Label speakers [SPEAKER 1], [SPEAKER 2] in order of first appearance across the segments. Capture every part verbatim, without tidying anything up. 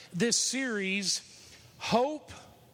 [SPEAKER 1] this series, Hope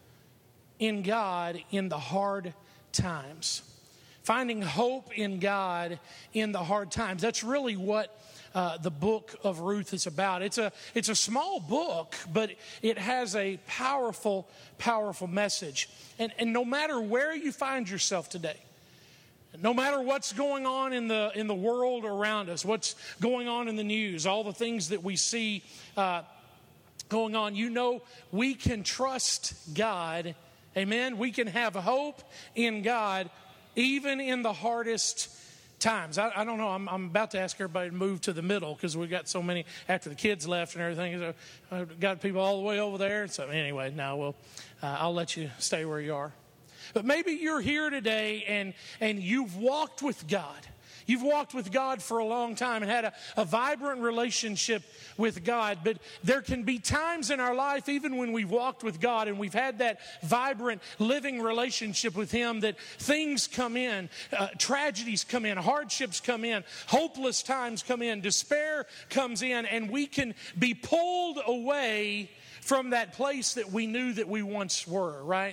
[SPEAKER 1] in God in the Hard Times. Finding hope in God in the hard times. That's really what uh, the book of Ruth is about. It's a, it's a small book, but it has a powerful, powerful message. And, and no matter where you find yourself today, no matter what's going on in the in the world around us, what's going on in the news, all the things that we see uh, going on, you know we can trust God. Amen? We can have hope in God even in the hardest times. I, I don't know. I'm, I'm about to ask everybody to move to the middle because we got so many after the kids left and everything. So I've got people all the way over there. So anyway, now well, uh, I'll let you stay where you are. But maybe you're here today and, and you've walked with God. You've walked with God for a long time and had a, a vibrant relationship with God. But there can be times in our life, even when we've walked with God and we've had that vibrant, living relationship with Him, that things come in, uh, tragedies come in, hardships come in, hopeless times come in, despair comes in, and we can be pulled away from that place that we knew that we once were, right?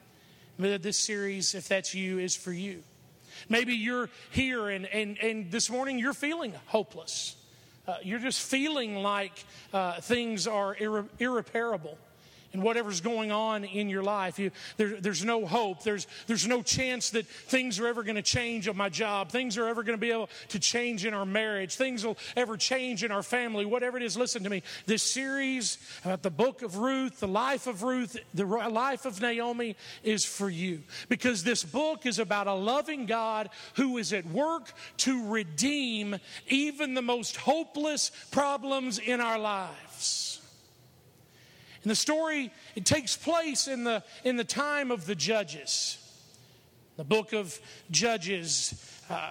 [SPEAKER 1] This series, if that's you, is for you. Maybe you're here and, and, and this morning you're feeling hopeless. Uh, you're just feeling like uh, things are irre- irreparable. And whatever's going on in your life, you, there, there's no hope. There's, there's no chance that things are ever going to change on my job. Things are ever going to be able to change in our marriage. Things will ever change in our family. Whatever it is, listen to me. This series about the book of Ruth, the life of Ruth, the life of Naomi is for you. Because this book is about a loving God who is at work to redeem even the most hopeless problems in our lives. And the story, it takes place in the in the time of the Judges. The book of Judges uh,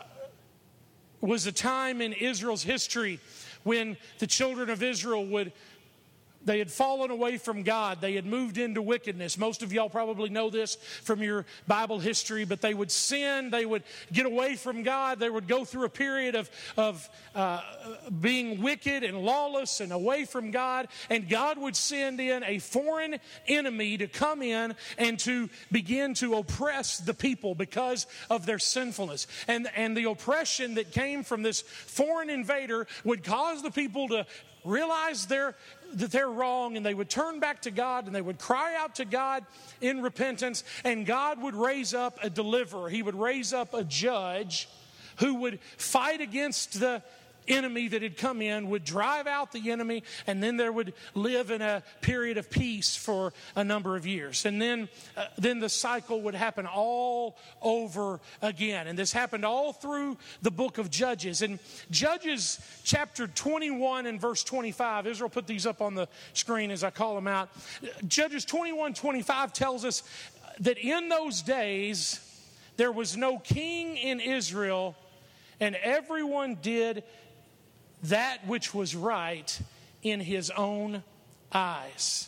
[SPEAKER 1] was a time in Israel's history when the children of Israel would, they had fallen away from God. They had moved into wickedness. Most of y'all probably know this from your Bible history, but they would sin. They would get away from God. They would go through a period of, of uh, being wicked and lawless and away from God. And God would send in a foreign enemy to come in and to begin to oppress the people because of their sinfulness. And, and the oppression that came from this foreign invader would cause the people to realize they're, that they're wrong, and they would turn back to God, and they would cry out to God in repentance, and God would raise up a deliverer. He would raise up a judge who would fight against the enemy that had come in, would drive out the enemy, and then there would live in a period of peace for a number of years. And then, uh, then the cycle would happen all over again. And this happened all through the book of Judges. In Judges chapter twenty-one and verse twenty-five, Israel put these up on the screen as I call them out. Judges twenty-one twenty-five tells us that in those days there was no king in Israel, and everyone did that which was right in his own eyes.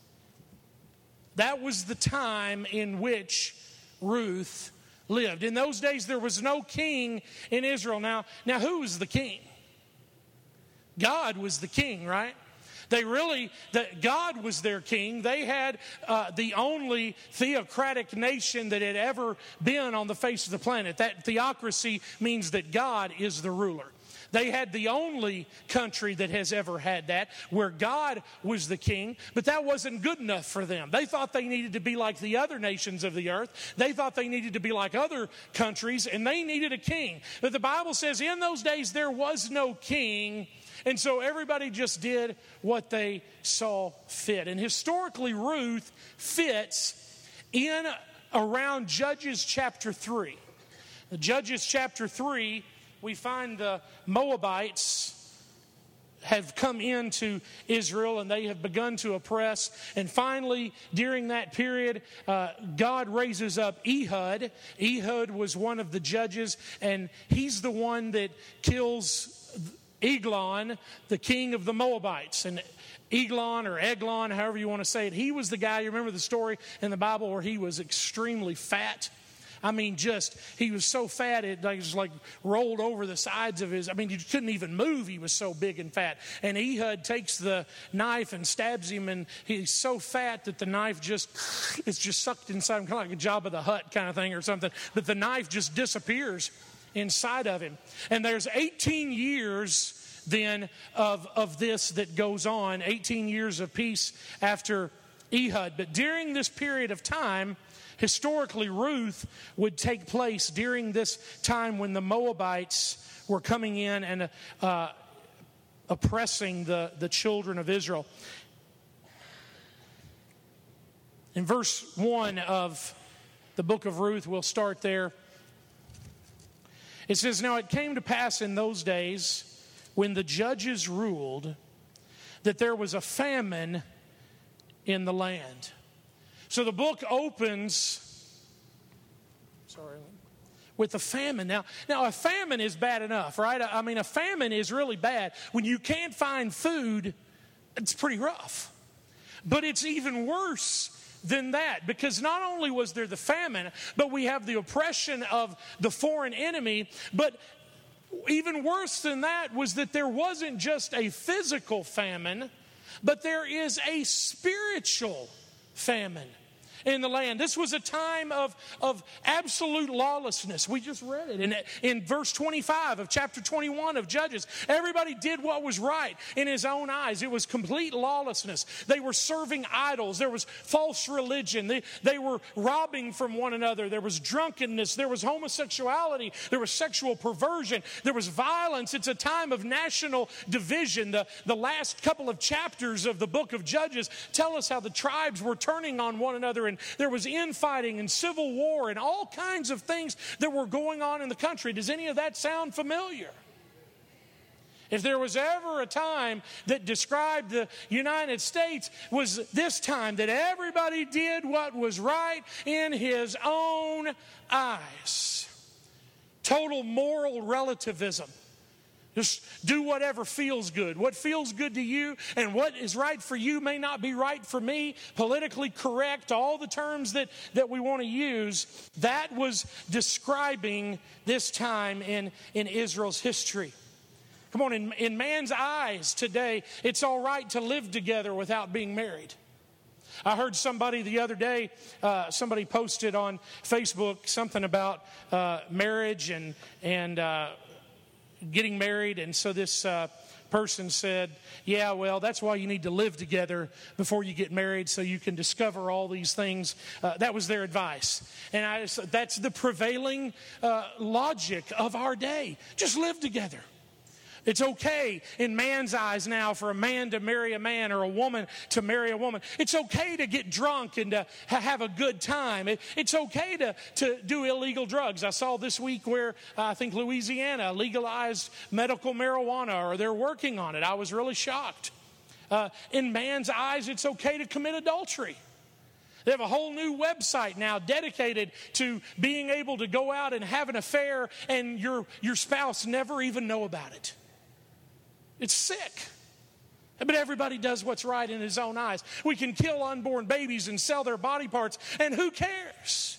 [SPEAKER 1] That was the time in which Ruth lived. In those days, there was no king in Israel. Now, now who was the king? God was the king, right? They really, that God was their king. They had uh, the only theocratic nation that had ever been on the face of the planet. That theocracy means that God is the ruler. They had the only country that has ever had that, where God was the king, but that wasn't good enough for them. They thought they needed to be like the other nations of the earth. They thought they needed to be like other countries, and they needed a king. But the Bible says in those days there was no king, and so everybody just did what they saw fit. And historically, Ruth fits in around Judges chapter three. Judges chapter three, we find the Moabites have come into Israel and they have begun to oppress. And finally, during that period, uh, God raises up Ehud. Ehud was one of the judges, and he's the one that kills Eglon, the king of the Moabites. And Eglon or Eglon, however you want to say it, he was the guy, you remember the story in the Bible where he was extremely fat. I mean, just, he was so fat, it like, just like rolled over the sides of his, I mean, you couldn't even move. He was so big and fat. And Ehud takes the knife and stabs him, and he's so fat that the knife just, it's just sucked inside him, kind of like a Jabba the Hutt kind of thing or something. But the knife just disappears inside of him. And there's eighteen years then of, of this that goes on, eighteen years of peace after Ehud. But during this period of time, historically, Ruth would take place during this time when the Moabites were coming in and uh, oppressing the, the children of Israel. In verse one of the book of Ruth, we'll start there. It says, "Now it came to pass in those days, when the judges ruled, that there was a famine in the land." So the book opens, sorry, with a famine. Now, now a famine is bad enough, right? I mean, a famine is really bad. When you can't find food, it's pretty rough. But it's even worse than that, because not only was there the famine, but we have the oppression of the foreign enemy, but even worse than that was that there wasn't just a physical famine, but there is a spiritual famine in the land. This was a time of, of absolute lawlessness. We just read it in, in verse twenty-five of chapter twenty-one of Judges. Everybody did what was right in his own eyes. It was complete lawlessness. They were serving idols. There was false religion. They, they were robbing from one another. There was drunkenness. There was homosexuality. There was sexual perversion. There was violence. It's a time of national division. The, the last couple of chapters of the book of Judges tell us how the tribes were turning on one another, and there was infighting and civil war and all kinds of things that were going on in the country. Does any of that sound familiar? If there was ever a time that described the United States, was this time that everybody did what was right in his own eyes. Total moral relativism. Just do whatever feels good. What feels good to you and what is right for you may not be right for me. Politically correct, all the terms that, that we want to use. That was describing this time in, in Israel's history. Come on, in, in man's eyes today, it's all right to live together without being married. I heard somebody the other day, uh, somebody posted on Facebook something about uh, marriage and, and uh, getting married, and so this uh, person said, yeah, well, that's why you need to live together before you get married, so you can discover all these things. Uh, that was their advice. And I just, that's the prevailing uh, logic of our day. Just live together. It's okay in man's eyes now for a man to marry a man or a woman to marry a woman. It's okay to get drunk and to ha- have a good time. It, it's okay to, to do illegal drugs. I saw this week where uh, I think Louisiana legalized medical marijuana, or they're working on it. I was really shocked. Uh, in man's eyes, it's okay to commit adultery. They have a whole new website now dedicated to being able to go out and have an affair and your, your spouse never even know about it. It's sick. But everybody does what's right in his own eyes. We can kill unborn babies and sell their body parts, and who cares?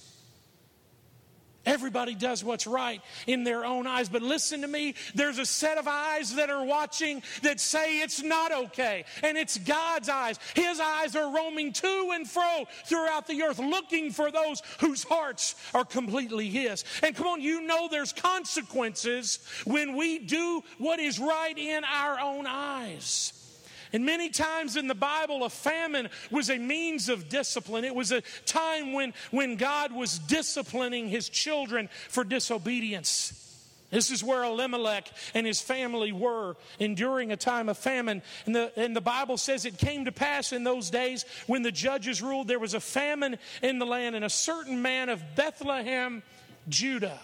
[SPEAKER 1] Everybody does what's right in their own eyes. But listen to me, there's a set of eyes that are watching that say it's not okay. And it's God's eyes. His eyes are roaming to and fro throughout the earth, looking for those whose hearts are completely His. And come on, you know there's consequences when we do what is right in our own eyes. And many times in the Bible, a famine was a means of discipline. It was a time when, when God was disciplining His children for disobedience. This is where Elimelech and his family were enduring a time of famine. And the, and the Bible says it came to pass in those days when the judges ruled, there was a famine in the land, and a certain man of Bethlehem, Judah,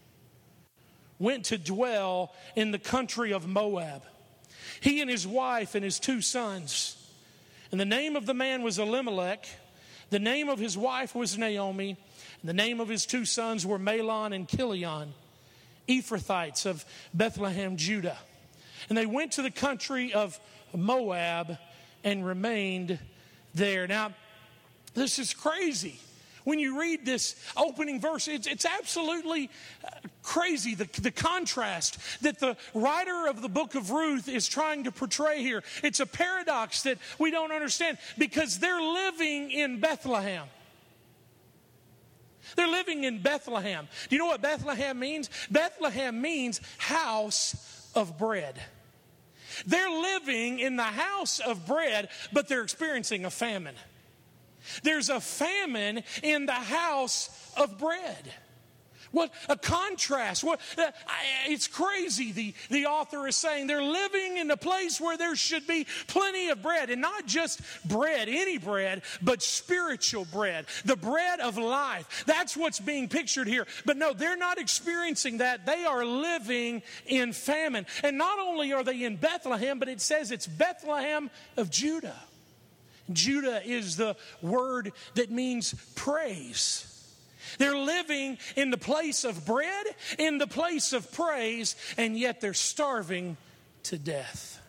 [SPEAKER 1] went to dwell in the country of Moab. He and his wife and his two sons. And the name of the man was Elimelech. The name of his wife was Naomi. And the name of his two sons were Mahlon and Chilion, Ephrathites of Bethlehem, Judah. And they went to the country of Moab and remained there. Now, this is crazy. when you read this opening verse, it's, it's absolutely crazy, the, the contrast that the writer of the book of Ruth is trying to portray here. It's a paradox that we don't understand because they're living in Bethlehem. They're living in Bethlehem. Do you know what Bethlehem means? Bethlehem means house of bread. They're living in the house of bread, but they're experiencing a famine. There's a famine in the house of bread. What a contrast. What, uh, it's crazy, the, the author is saying. They're living in a place where there should be plenty of bread. And not just bread, any bread, but spiritual bread. The bread of life. That's what's being pictured here. But no, they're not experiencing that. They are living in famine. And not only are they in Bethlehem, but it says it's Bethlehem of Judah. Judah is the word that means praise. They're living in the place of bread, in the place of praise, and yet they're starving to death.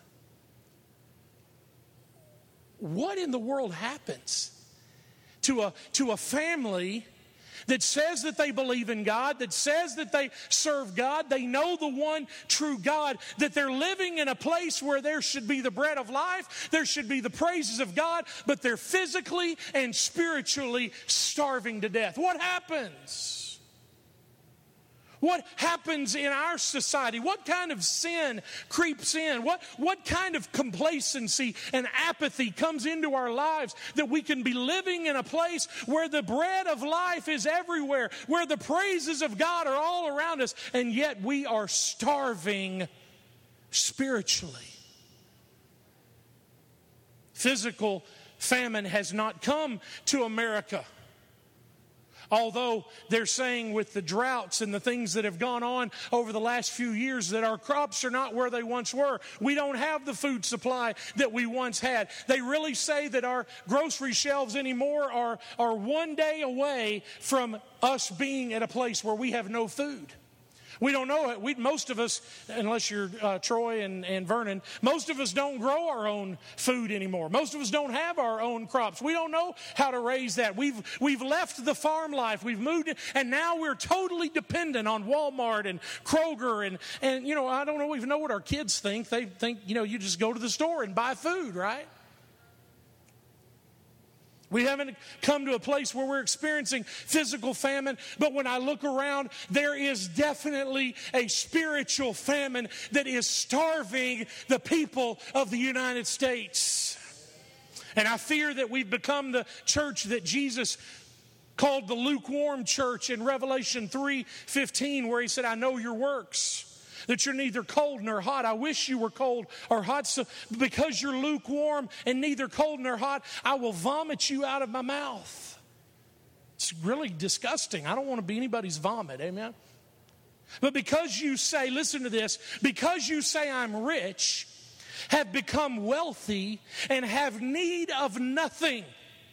[SPEAKER 1] What in the world happens to a, to a family that says that they believe in God, that says that they serve God, they know the one true God, that they're living in a place where there should be the bread of life, there should be the praises of God, but they're physically and spiritually starving to death? What happens? What happens in our society? What kind of sin creeps in? What, what kind of complacency and apathy comes into our lives that we can be living in a place where the bread of life is everywhere, where the praises of God are all around us, and yet we are starving spiritually? Physical famine has not come to America. Although they're saying with the droughts and the things that have gone on over the last few years that our crops are not where they once were. We don't have the food supply that we once had. They really say that our grocery shelves anymore are, are one day away from us being at a place where we have no food. We don't know it. We, most of us, unless you're uh, Troy and, and Vernon, most of us don't grow our own food anymore. Most of us don't have our own crops. We don't know how to raise that. We've we've left the farm life. We've moved in, and now we're totally dependent on Walmart and Kroger. And, and you know, I don't know, even know what our kids think. They think, you know, you just go to the store and buy food, right? We haven't come to a place where we're experiencing physical famine, but when I look around, there is definitely a spiritual famine that is starving the people of the United States. And I fear that we've become the church that Jesus called the lukewarm church in Revelation three fifteen, where he said, I know your works, that you're neither cold nor hot. I wish you were cold or hot. So because you're lukewarm and neither cold nor hot, I will vomit you out of my mouth. It's really disgusting. I don't want to be anybody's vomit. Amen. But because you say, listen to this, because you say I'm rich, have become wealthy, and have need of nothing.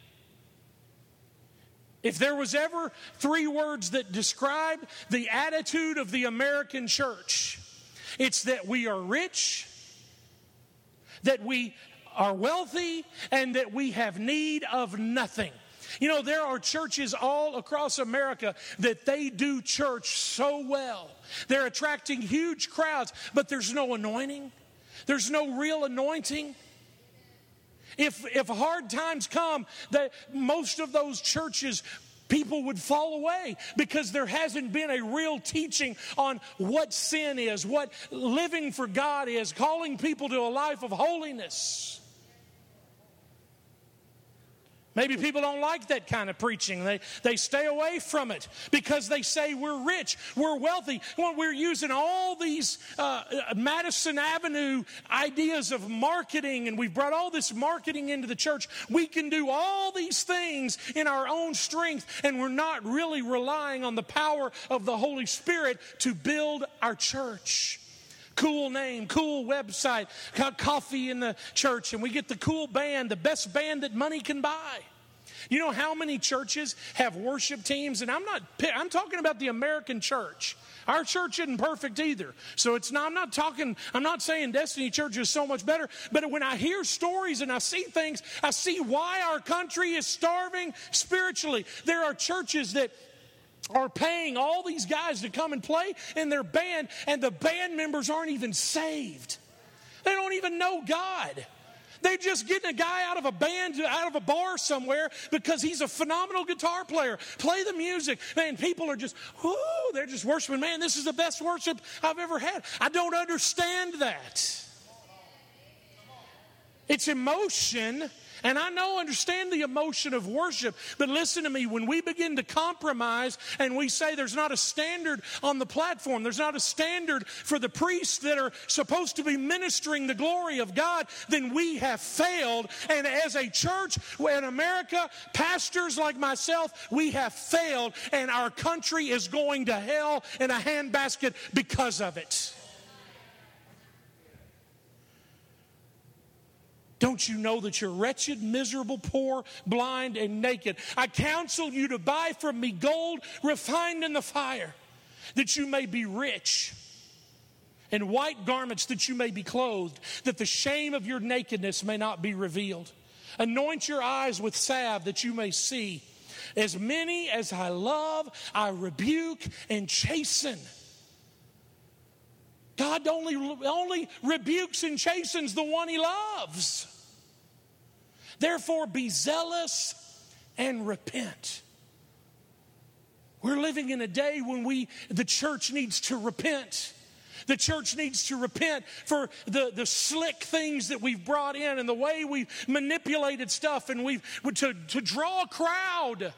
[SPEAKER 1] If there was ever three words that describe the attitude of the American church, it's that we are rich, that we are wealthy, and that we have need of nothing. You know, there are churches all across America that they do church so well. They're attracting huge crowds, but there's no anointing. There's no real anointing. If if hard times come, that most of those churches, people would fall away because there hasn't been a real teaching on what sin is, what living for God is, calling people to a life of holiness. Maybe people don't like that kind of preaching. They, they stay away from it because they say we're rich, we're wealthy. Well, we're using all these uh, Madison Avenue ideas of marketing, and we've brought all this marketing into the church. We can do all these things in our own strength, and we're not really relying on the power of the Holy Spirit to build our church. Cool name, cool website, got coffee in the church, and we get the cool band, the best band that money can buy. You know how many churches have worship teams? And I'm not, I'm talking about the American church. Our church isn't perfect either. So it's not, I'm not talking, I'm not saying Destiny Church is so much better. But when I hear stories and I see things, I see why our country is starving spiritually. There are churches that are paying all these guys to come and play in their band, and the band members aren't even saved. They don't even know God. They're just getting a guy out of a band, out of a bar somewhere because he's a phenomenal guitar player. Play the music. Man, people are just, whoo, they're just worshiping. Man, this is the best worship I've ever had. I don't understand that. It's emotion. And I know, understand the emotion of worship, but listen to me, when we begin to compromise and we say there's not a standard on the platform, there's not a standard for the priests that are supposed to be ministering the glory of God, then we have failed. And as a church in America, pastors like myself, we have failed, and our country is going to hell in a handbasket because of it. Don't you know that you're wretched, miserable, poor, blind, and naked? I counsel you to buy from me gold refined in the fire, that you may be rich, and white garments that you may be clothed, that the shame of your nakedness may not be revealed. Anoint your eyes with salve that you may see. As many as I love, I rebuke and chasten. God only, only rebukes and chastens the one he loves. Therefore, be zealous and repent. We're living in a day when we, the church needs to repent. The church needs to repent for the, the slick things that we've brought in and the way we've manipulated stuff and we've to, to draw a crowd.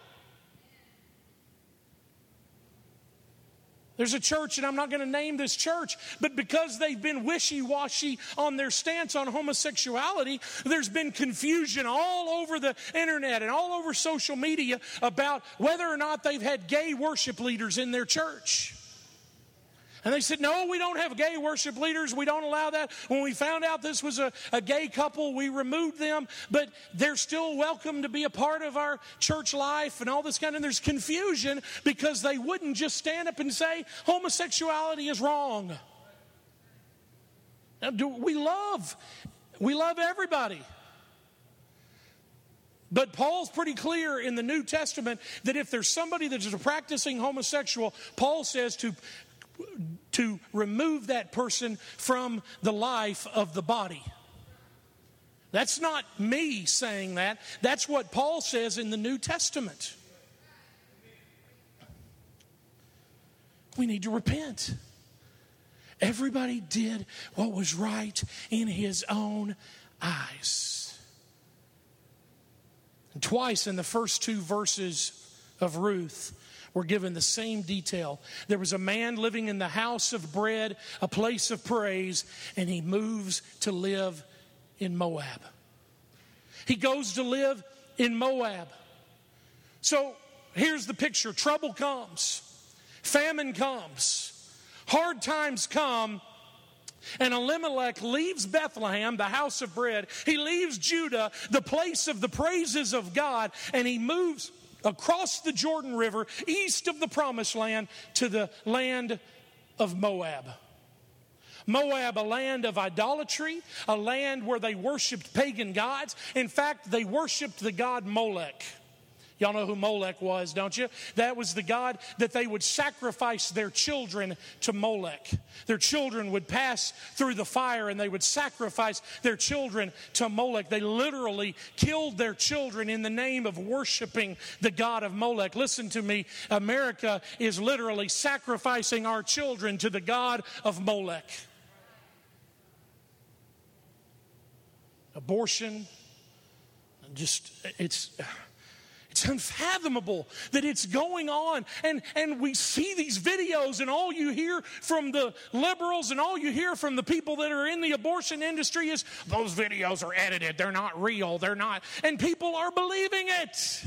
[SPEAKER 1] There's a church, and I'm not going to name this church, but because they've been wishy-washy on their stance on homosexuality, there's been confusion all over the internet and all over social media about whether or not they've had gay worship leaders in their church. And they said, no, we don't have gay worship leaders. We don't allow that. When we found out this was a, a gay couple, we removed them. But they're still welcome to be a part of our church life and all this kind of. And there's confusion because they wouldn't just stand up and say homosexuality is wrong. Now, do, we love, we love everybody. But Paul's pretty clear in the New Testament that if there's somebody that is a practicing homosexual, Paul says to to remove that person from the life of the body. That's not me saying that. That's what Paul says in the New Testament. We need to repent. Everybody did what was right in his own eyes. And twice in the first two verses of Ruth, we're given the same detail. There was a man living in the house of bread, a place of praise, and he moves to live in Moab. He goes to live in Moab. So here's the picture. Trouble comes. Famine comes. Hard times come. And Elimelech leaves Bethlehem, the house of bread. He leaves Judah, the place of the praises of God, and he moves across the Jordan River, east of the Promised Land, to the land of Moab. Moab, a land of idolatry, a land where they worshiped pagan gods. In fact, they worshiped the god Molech. Y'all know who Molech was, don't you? That was the god that they would sacrifice their children to Molech. Their children would pass through the fire and they would sacrifice their children to Molech. They literally killed their children in the name of worshiping the god of Molech. Listen to me, America is literally sacrificing our children to the god of Molech. Abortion, just, it's... It's unfathomable that it's going on. And, and we see these videos and all you hear from the liberals and all you hear from the people that are in the abortion industry is, those videos are edited. They're not real. They're not. And people are believing it.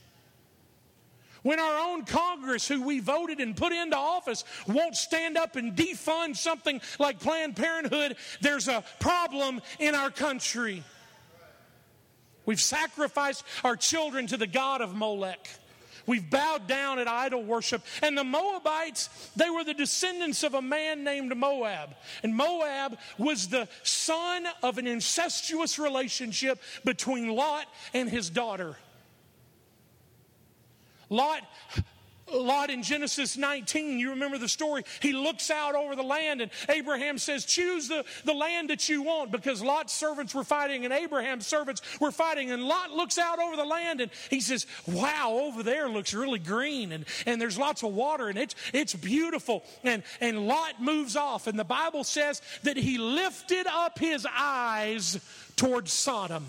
[SPEAKER 1] When our own Congress, who we voted and put into office, won't stand up and defund something like Planned Parenthood, there's a problem in our country. We've sacrificed our children to the god of Molech. We've bowed down at idol worship. And the Moabites, they were the descendants of a man named Moab. And Moab was the son of an incestuous relationship between Lot and his daughter. Lot... Lot in Genesis nineteen, you remember the story. He looks out over the land and Abraham says, choose the, the land that you want, because Lot's servants were fighting and Abraham's servants were fighting. And Lot looks out over the land and he says, wow, over there looks really green and, and there's lots of water and it's, it's beautiful. And, and Lot moves off, and the Bible says that he lifted up his eyes towards Sodom.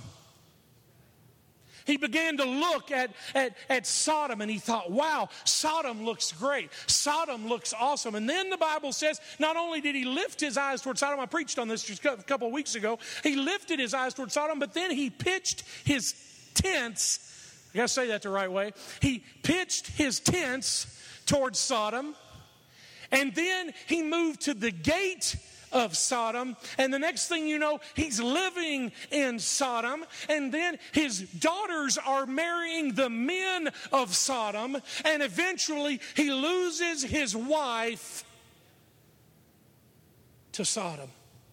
[SPEAKER 1] He began to look at, at, at Sodom and he thought, wow, Sodom looks great. Sodom looks awesome. And then the Bible says, not only did he lift his eyes towards Sodom, I preached on this just a couple of weeks ago, he lifted his eyes towards Sodom, but then he pitched his tents, I got to say that the right way, he pitched his tents towards Sodom, and then he moved to the gate of Sodom, and the next thing you know, he's living in Sodom, and then his daughters are marrying the men of Sodom, and eventually he loses his wife to Sodom.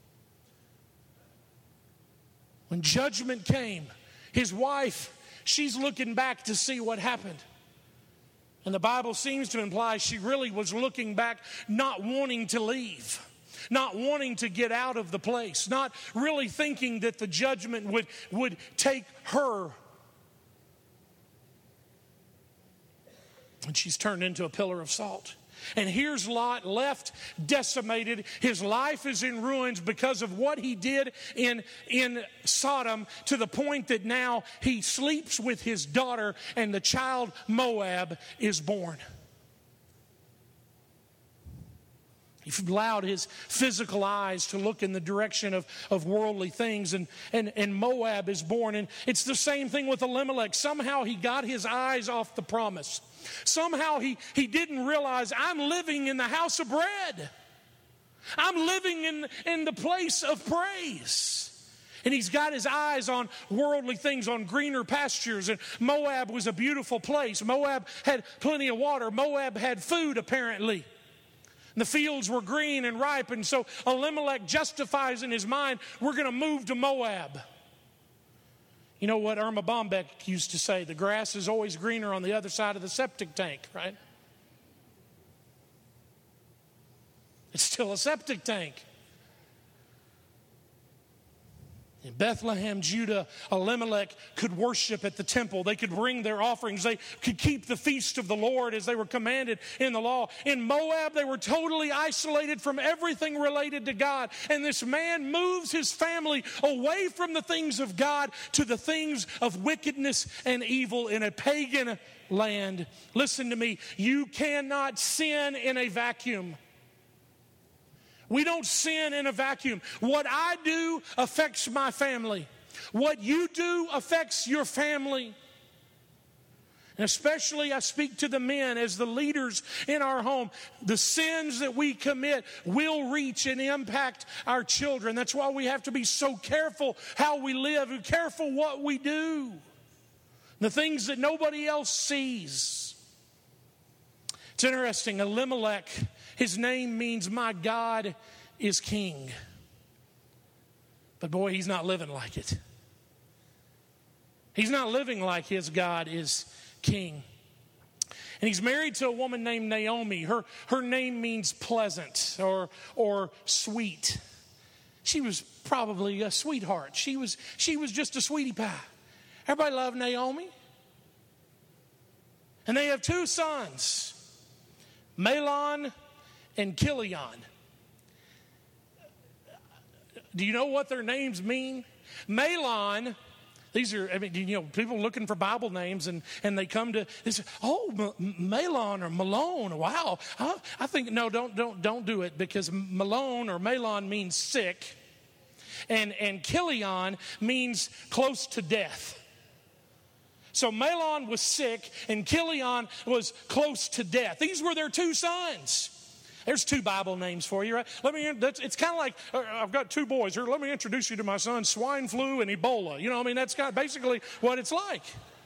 [SPEAKER 1] When judgment came, his wife, she's looking back to see what happened. And the Bible seems to imply she really was looking back, not wanting to leave. Not wanting to get out of the place, not really thinking that the judgment would, would take her. And she's turned into a pillar of salt. And here's Lot left decimated. His life is in ruins because of what he did in, in Sodom, to the point that now he sleeps with his daughter and the child Moab is born. He allowed his physical eyes to look in the direction of, of worldly things, and, and, and Moab is born. And it's the same thing with Elimelech. Somehow he got his eyes off the promise. Somehow he, he didn't realize, I'm living in the house of bread. I'm living in, in the place of praise. And he's got his eyes on worldly things, on greener pastures. And Moab was a beautiful place. Moab had plenty of water. Moab had food, apparently. The fields were green and ripe, and so Elimelech justifies in his mind, we're going to move to Moab. You know what Irma Bombeck used to say, the grass is always greener on the other side of the septic tank, right? It's still a septic tank. In Bethlehem, Judah, Elimelech could worship at the temple. They could bring their offerings. They could keep the feast of the Lord as they were commanded in the law. In Moab, they were totally isolated from everything related to God. And this man moves his family away from the things of God to the things of wickedness and evil in a pagan land. Listen to me. You cannot sin in a vacuum. We don't sin in a vacuum. What I do affects my family. What you do affects your family. And especially I speak to the men as the leaders in our home. The sins that we commit will reach and impact our children. That's why we have to be so careful how we live and careful what we do. The things that nobody else sees. It's interesting, Elimelech, his name means my God is king. But boy, he's not living like it. He's not living like his God is king. And he's married to a woman named Naomi. Her, her name means pleasant or, or sweet. She was probably a sweetheart. She was, she was just a sweetie pie. Everybody loved Naomi. And they have two sons, Mahlon and Chilion. Do you know what their names mean? Mahlon, these are, I mean, you know, people looking for Bible names, and, and they come to, they say, oh, M- Mahlon or Malone, wow. I, I think, no, don't, don't, don't do it, because Malone or Mahlon means sick, and, and Chilion means close to death. So Mahlon was sick and Chilion was close to death. These were their two sons. There's two Bible names for you, right? Let me. That's, it's kind of like uh, I've got two boys here. Let me introduce you to my son, swine flu and Ebola. You know, I mean, that's kind of basically what it's like.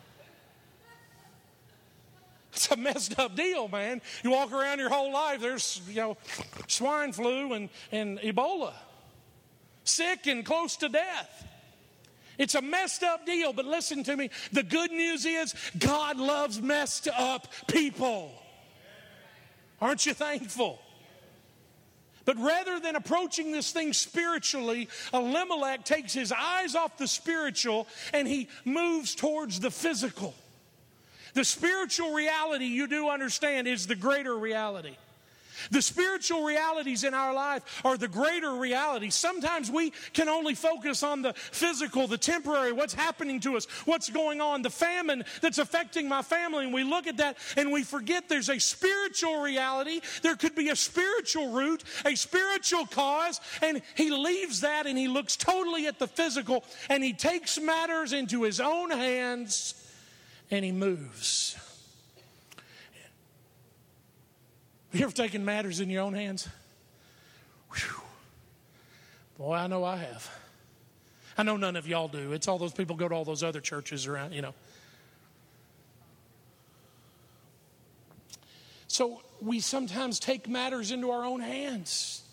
[SPEAKER 1] It's a messed up deal, man. You walk around your whole life, there's, you know, swine flu and, and Ebola. Sick and close to death. It's a messed up deal, but listen to me. The good news is God loves messed up people. Aren't you thankful? But rather than approaching this thing spiritually, Elimelech takes his eyes off the spiritual and he moves towards the physical. The spiritual reality, you do understand, is the greater reality. The spiritual realities in our life are the greater reality. Sometimes we can only focus on the physical, the temporary, what's happening to us, what's going on, the famine that's affecting my family. And we look at that and we forget there's a spiritual reality. There could be a spiritual root, a spiritual cause. And he leaves that and he looks totally at the physical and he takes matters into his own hands and he moves. You ever taken matters in your own hands? Whew. Boy, I know I have. I know none of y'all do. It's all those people go to all those other churches around, you know. So we sometimes take matters into our own hands.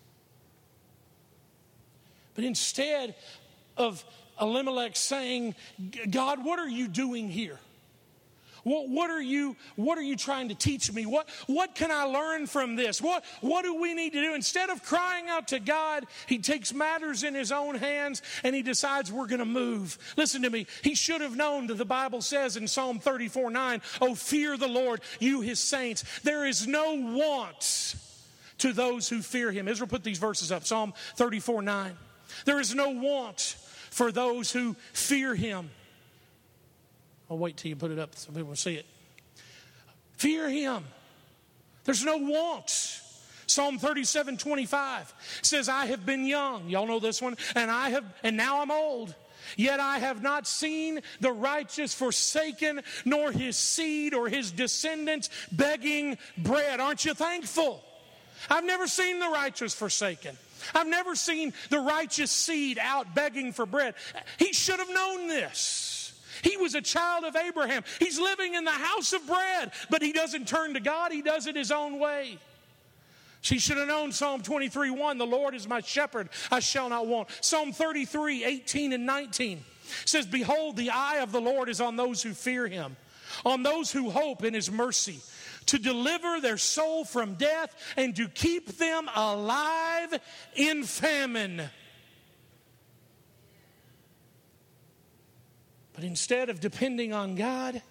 [SPEAKER 1] But instead of Elimelech saying, God, what are you doing here? What, what are you what are you trying to teach me? What, what can I learn from this? What, what do we need to do? Instead of crying out to God, he takes matters in his own hands and he decides we're going to move. Listen to me. He should have known that the Bible says in Psalm thirty-four nine, oh, fear the Lord, you his saints. There is no want to those who fear him. Israel, put these verses up. Psalm thirty-four nine. There is no want for those who fear him. I'll wait till you put it up so people will see it. Fear him. There's no want. Psalm thirty-seven twenty-five says, I have been young. Y'all know this one. And I have, and now I'm old. Yet I have not seen the righteous forsaken, nor his seed or his descendants begging bread. Aren't you thankful? I've never seen the righteous forsaken. I've never seen the righteous seed out begging for bread. He should have known this. He was a child of Abraham. He's living in the house of bread, but he doesn't turn to God. He does it his own way. She should have known Psalm twenty-three one, the Lord is my shepherd, I shall not want. Psalm thirty-three eighteen and nineteen says, behold, the eye of the Lord is on those who fear him, on those who hope in his mercy, to deliver their soul from death and to keep them alive in famine. But instead of depending on God,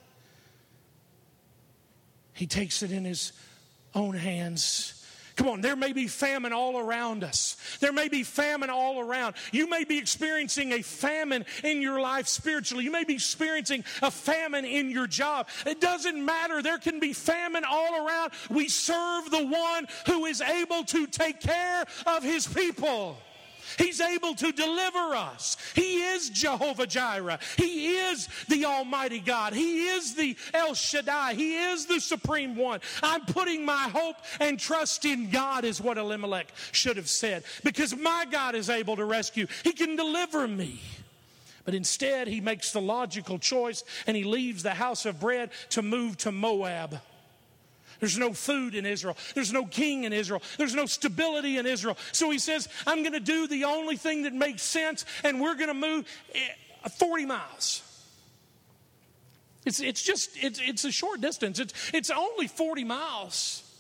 [SPEAKER 1] he takes it in his own hands. Come on, there may be famine all around us. There may be famine all around. You may be experiencing a famine in your life spiritually. You may be experiencing a famine in your job. It doesn't matter. There can be famine all around. We serve the one who is able to take care of his people. He's able to deliver us. He is Jehovah Jireh. He is the Almighty God. He is the El Shaddai. He is the Supreme One. I'm putting my hope and trust in God is what Elimelech should have said. Because my God is able to rescue. He can deliver me. But instead, he makes the logical choice and he leaves the house of bread to move to Moab. There's no food in Israel. There's no king in Israel. There's no stability in Israel. So he says, I'm going to do the only thing that makes sense, and we're going to move forty miles. It's, it's just, it's, it's a short distance. It's, it's only forty miles.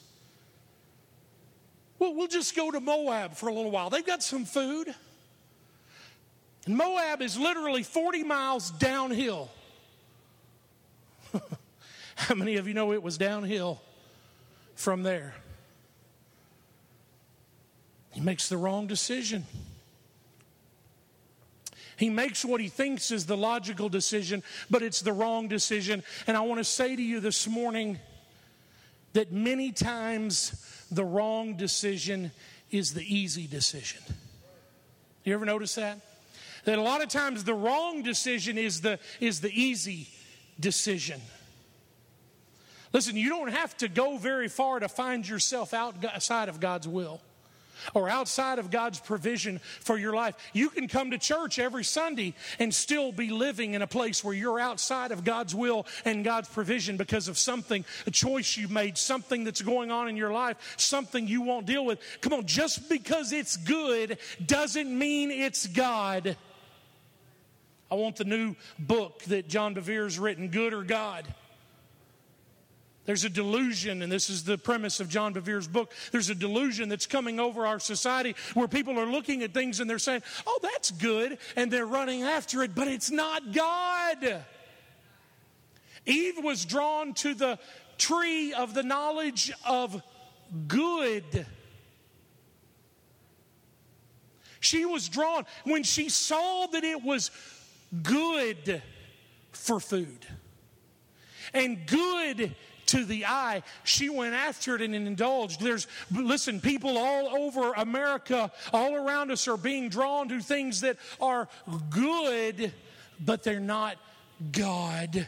[SPEAKER 1] Well, we'll just go to Moab for a little while. They've got some food. And Moab is literally forty miles downhill. How many of you know it was downhill from there? He makes the wrong decision. He makes what he thinks is the logical decision, but it's the wrong decision. And I want to say to you this morning that many times the wrong decision is the easy decision. You ever notice that? That a lot of times the wrong decision is the, is the easy decision. Listen, you don't have to go very far to find yourself outside of God's will or outside of God's provision for your life. You can come to church every Sunday and still be living in a place where you're outside of God's will and God's provision because of something, a choice you made, something that's going on in your life, something you won't deal with. Come on, just because it's good doesn't mean it's God. I want the new book that John Bevere's written, Good or God. There's a delusion, and this is the premise of John Bevere's book. There's a delusion that's coming over our society where people are looking at things and they're saying, oh, that's good, and they're running after it, but it's not God. Eve was drawn to the tree of the knowledge of good. She was drawn when she saw that it was good for food and good to the eye, she went after it and indulged. There's, listen, people all over America, all around us are being drawn to things that are good, but they're not God.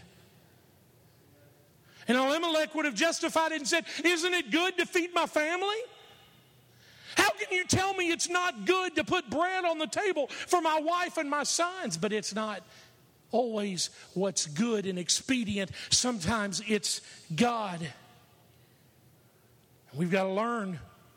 [SPEAKER 1] And Elimelech would have justified it and said, isn't it good to feed my family? How can you tell me it's not good to put bread on the table for my wife and my sons? But it's not always what's good and expedient. Sometimes it's God. We've got to learn.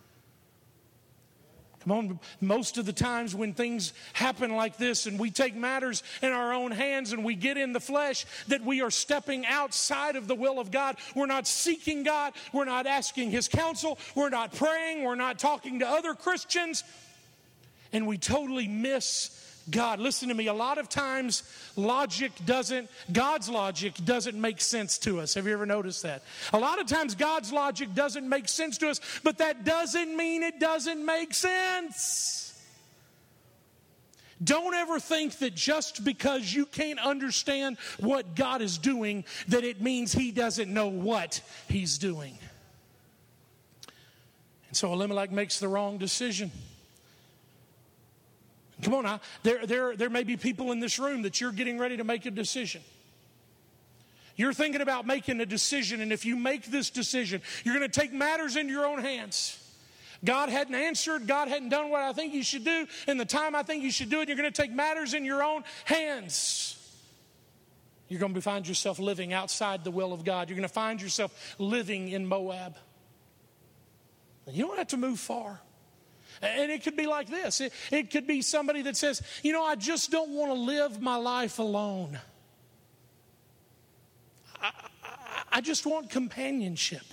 [SPEAKER 1] Come on, most of the times when things happen like this and we take matters in our own hands and we get in the flesh, that we are stepping outside of the will of God. We're not seeking God. We're not asking His counsel. We're not praying. We're not talking to other Christians. And we totally miss God. Listen to me, a lot of times logic doesn't, God's logic doesn't make sense to us. Have you ever noticed that? A lot of times God's logic doesn't make sense to us, but that doesn't mean it doesn't make sense. Don't ever think that just because you can't understand what God is doing, that it means He doesn't know what He's doing. And so Elimelech makes the wrong decision. Come on now, there, there, there may be people in this room that you're getting ready to make a decision. You're thinking about making a decision, and if you make this decision, you're going to take matters into your own hands. God hadn't answered, God hadn't done what I think you should do in the time I think you should do it. You're going to take matters in your own hands. You're going to find yourself living outside the will of God. You're going to find yourself living in Moab. And you don't have to move far. And it could be like this. It, it could be somebody that says, you know, I just don't want to live my life alone. I, I, I just want companionship.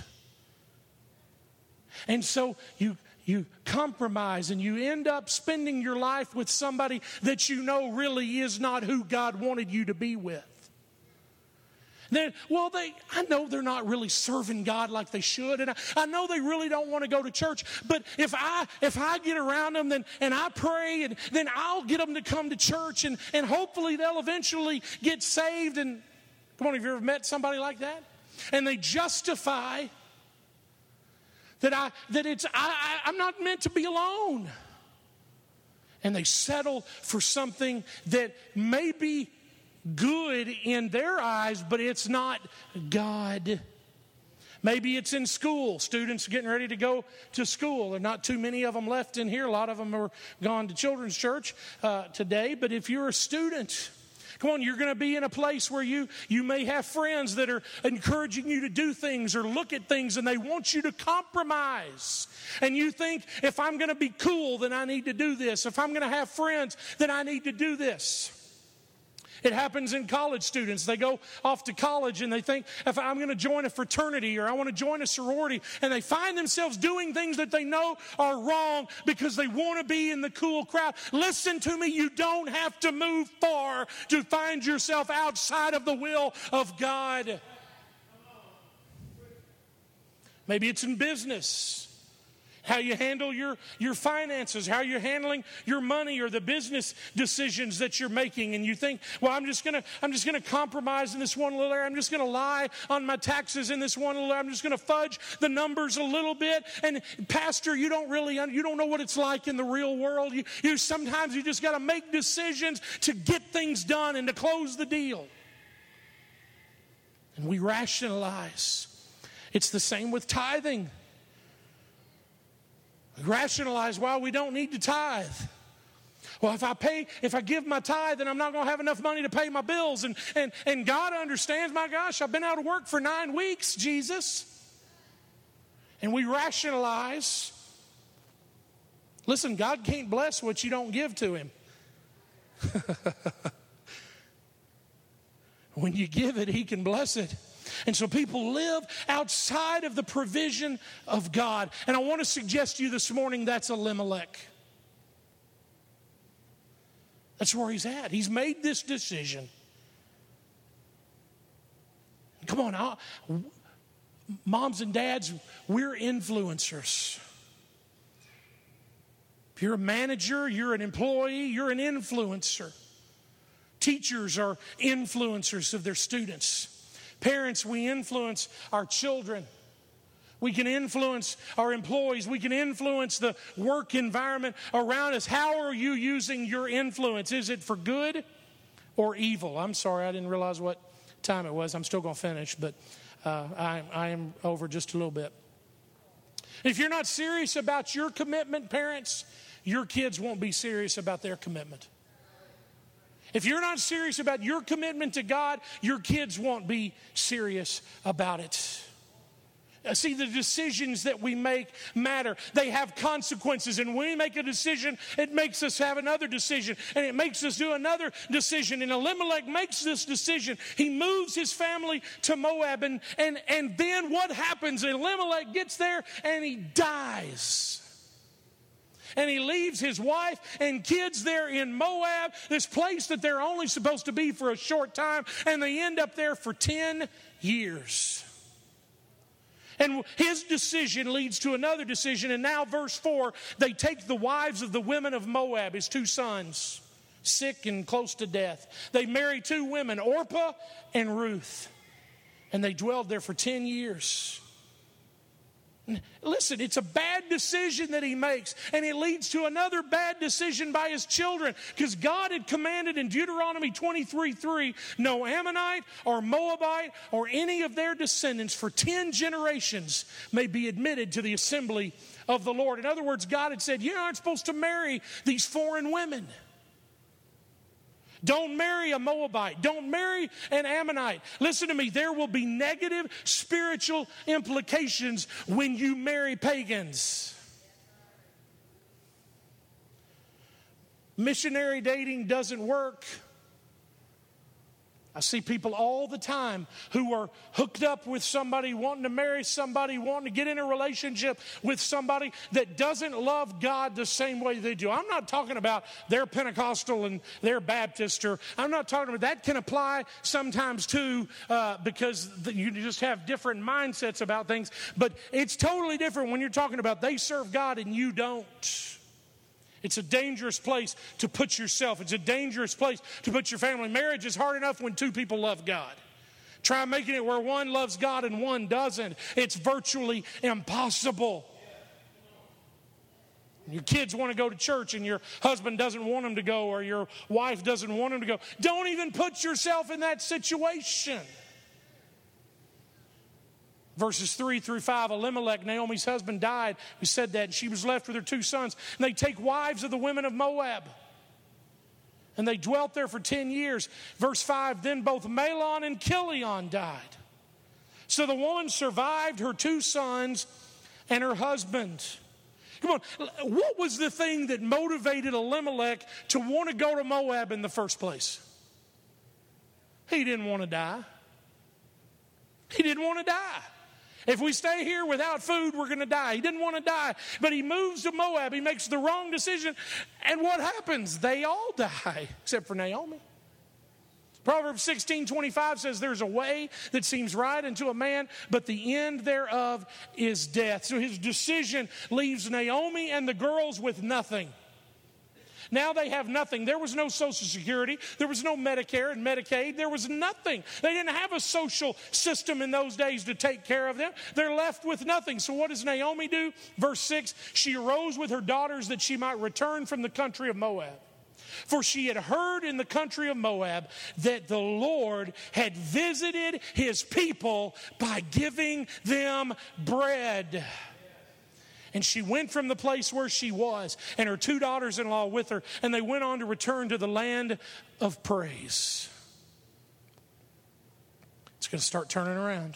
[SPEAKER 1] And so you, you compromise and you end up spending your life with somebody that you know really is not who God wanted you to be with. Then, well, they, I know they're not really serving God like they should, and I, I know they really don't want to go to church, but if I if I get around them then, and I pray, and then I'll get them to come to church, and, and hopefully they'll eventually get saved. And come on, have you ever met somebody like that? And they justify that I that it's I, I I'm not meant to be alone. And they settle for something that may be good in their eyes, but it's not God. Maybe it's in school. Students getting ready to go to school. There are not too many of them left in here. A lot of them are gone to children's church uh, today. But if you're a student, come on, you're going to be in a place where you, you may have friends that are encouraging you to do things or look at things, and they want you to compromise. And you think, if I'm going to be cool, then I need to do this. If I'm going to have friends, then I need to do this. It happens in college students. They go off to college and they think, if I'm going to join a fraternity or I want to join a sorority, and they find themselves doing things that they know are wrong because they want to be in the cool crowd. Listen to me, you don't have to move far to find yourself outside of the will of God. Maybe it's in business. How you handle your, your finances, how you're handling your money or the business decisions that you're making, and you think, well, I'm just gonna I'm just gonna compromise in this one little area. I'm just gonna lie on my taxes in this one little area. I'm just gonna fudge the numbers a little bit. And Pastor, you don't really you don't know what it's like in the real world. You, you sometimes you just got to make decisions to get things done and to close the deal. And we rationalize. It's the same with tithing. We rationalize why we don't need to tithe. Well, if I pay, if I give my tithe, then I'm not going to have enough money to pay my bills. And, and, and God understands, my gosh, I've been out of work for nine weeks, Jesus. And we rationalize. Listen, God can't bless what you don't give to Him. When you give it, He can bless it. And so people live outside of the provision of God. And I want to suggest to you this morning that's Elimelech. That's where he's at. He's made this decision. Come on, I'll, moms and dads, we're influencers. If you're a manager, you're an employee, you're an influencer. Teachers are influencers of their students. Parents, we influence our children. We can influence our employees. We can influence the work environment around us. How are you using your influence? Is it for good or evil? I'm sorry, I didn't realize what time it was. I'm still going to finish, but uh, I, I am over just a little bit. If you're not serious about your commitment, parents, your kids won't be serious about their commitment. If you're not serious about your commitment to God, your kids won't be serious about it. See, the decisions that we make matter. They have consequences. And when we make a decision, it makes us have another decision. And it makes us do another decision. And Elimelech makes this decision. He moves his family to Moab. And, and, and then what happens? Elimelech gets there and he dies. And he leaves his wife and kids there in Moab, this place that they're only supposed to be for a short time, and they end up there for ten years. And his decision leads to another decision, and now verse four, they take the wives of the women of Moab, his two sons, sick and close to death. They marry two women, Orpah and Ruth, and they dwelled there for ten years. Listen, it's a bad decision that he makes, and it leads to another bad decision by his children, because God had commanded in Deuteronomy twenty-three three, no Ammonite or Moabite or any of their descendants for ten generations may be admitted to the assembly of the Lord. In other words, God had said, you aren't supposed to marry these foreign women. Don't marry a Moabite. Don't marry an Ammonite. Listen to me, there will be negative spiritual implications when you marry pagans. Missionary dating doesn't work. I see people all the time who are hooked up with somebody, wanting to marry somebody, wanting to get in a relationship with somebody that doesn't love God the same way they do. I'm not talking about they're Pentecostal and they're Baptist, or I'm not talking about that. Can apply sometimes too, uh, because you just have different mindsets about things. But it's totally different when you're talking about they serve God and you don't. It's a dangerous place to put yourself. It's a dangerous place to put your family. Marriage is hard enough when two people love God. Try making it where one loves God and one doesn't. It's virtually impossible. Your kids want to go to church and your husband doesn't want them to go, or your wife doesn't want them to go. Don't even put yourself in that situation. Verses three through five, Elimelech, Naomi's husband, died. We said that. And she was left with her two sons. And they take wives of the women of Moab. And they dwelt there for ten years. Verse five, then both Mahlon and Chilion died. So the woman survived her two sons and her husband. Come on, what was the thing that motivated Elimelech to want to go to Moab in the first place? He didn't want to die. He didn't want to die. If we stay here without food, we're going to die. He didn't want to die, but he moves to Moab. He makes the wrong decision. And what happens? They all die, except for Naomi. Proverbs sixteen twenty-five says, there's a way that seems right unto a man, but the end thereof is death. So his decision leaves Naomi and the girls with nothing. Now they have nothing. There was no Social Security. There was no Medicare and Medicaid. There was nothing. They didn't have a social system in those days to take care of them. They're left with nothing. So what does Naomi do? Verse six, she arose with her daughters that she might return from the country of Moab. For she had heard in the country of Moab that the Lord had visited his people by giving them bread. And she went from the place where she was, and her two daughters-in-law with her, and they went on to return to the land of praise. It's going to start turning around.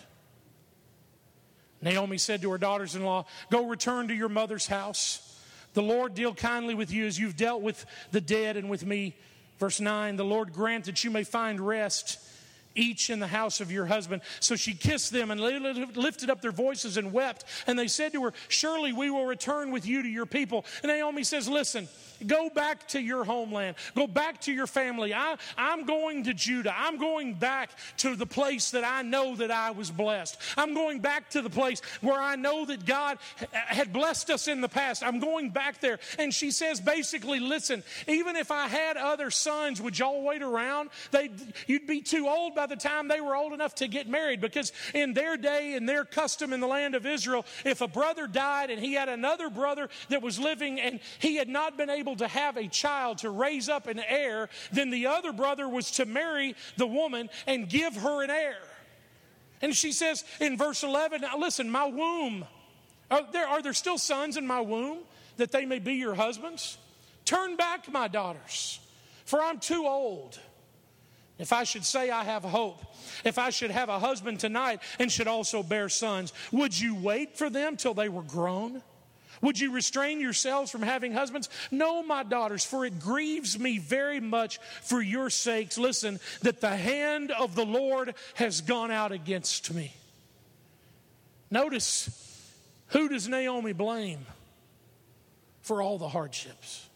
[SPEAKER 1] Naomi said to her daughters-in-law, "Go return to your mother's house. The Lord deal kindly with you as you've dealt with the dead and with me." Verse nine, "The Lord grant that you may find rest, each in the house of your husband." So she kissed them and lifted up their voices and wept. And they said to her, "Surely we will return with you to your people." And Naomi says, "Listen, go back to your homeland. Go back to your family. I, I'm going to Judah. I'm going back to the place that I know that I was blessed. I'm going back to the place where I know that God had blessed us in the past. I'm going back there." And she says basically, "Listen, even if I had other sons, would y'all wait around? They, you'd be too old by the time they were old enough to get married." Because in their day, in their custom in the land of Israel, if a brother died and he had another brother that was living and he had not been able to have a child to raise up an heir, then the other brother was to marry the woman and give her an heir. And she says in verse eleven, "Now listen, my womb, are there, are there still sons in my womb that they may be your husbands? Turn back, my daughters, for I'm too old. If I should say I have hope, if I should have a husband tonight and should also bear sons, would you wait for them till they were grown? Would you restrain yourselves from having husbands? No, my daughters, for it grieves me very much for your sakes. Listen, that the hand of the Lord has gone out against me." Notice, who does Naomi blame for all the hardships?